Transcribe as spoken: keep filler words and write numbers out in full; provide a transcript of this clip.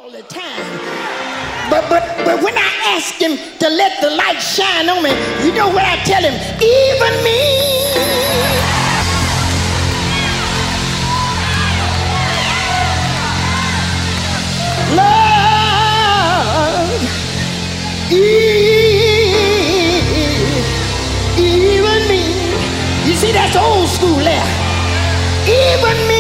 all the time. But but but when I ask him to let the light shine on me, you know what I tell him? Even me. Lord, even me. You see, that's old school there. Even me.